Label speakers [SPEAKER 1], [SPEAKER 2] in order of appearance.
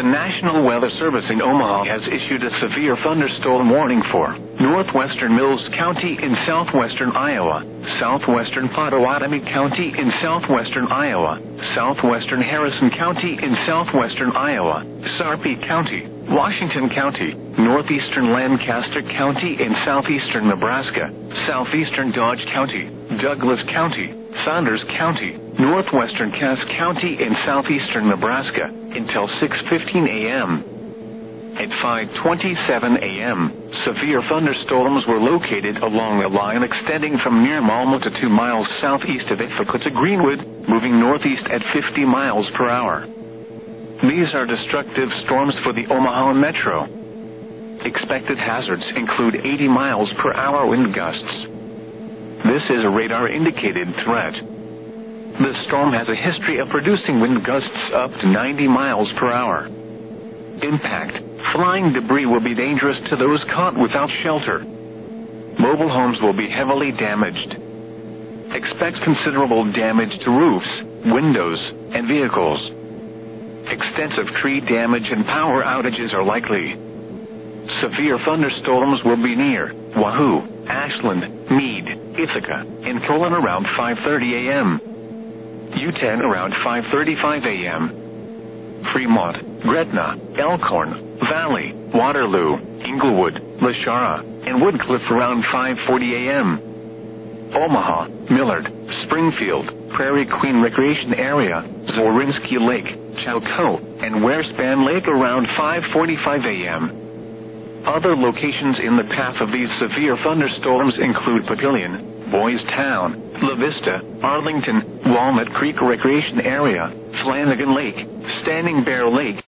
[SPEAKER 1] National Weather Service in Omaha has issued a severe thunderstorm warning for northwestern Mills County in southwestern Iowa, southwestern Pottawatomie County in southwestern Iowa, southwestern Harrison County in southwestern Iowa, Sarpy County, Washington County, northeastern Lancaster County in southeastern Nebraska, southeastern Dodge County, Douglas County, Saunders County, northwestern Cass County in southeastern Nebraska, until 6:15 a.m. At 5:27 a.m., severe thunderstorms were located along a line extending from near Malmo to 2 miles southeast of Ithaca to Greenwood, moving northeast at 50 miles per hour. These are destructive storms for the Omaha Metro. Expected hazards include 80 miles per hour wind gusts. This is a radar-indicated threat. The storm has a history of producing wind gusts up to 90 miles per hour. Impact: flying debris will be dangerous to those caught without shelter. Mobile homes will be heavily damaged. Expect considerable damage to roofs, windows, and vehicles. Extensive tree damage and power outages are likely. Severe thunderstorms will be near Wahoo, Ashland, Meade, Ithaca, and Colon around 5:30 a.m. U10 around 5:35 a.m. Fremont, Gretna, Elkhorn, Valley, Waterloo, Inglewood, Lashara, and Woodcliff around 5:40 a.m. Omaha, Millard, Springfield, Prairie Queen Recreation Area, Zorinsky Lake, Chilco, and Warespan Lake around 5:45 a.m. Other locations in the path of these severe thunderstorms include Papillion, Boys Town, La Vista, Arlington, Walnut Creek Recreation Area, Flanagan Lake, Standing Bear Lake,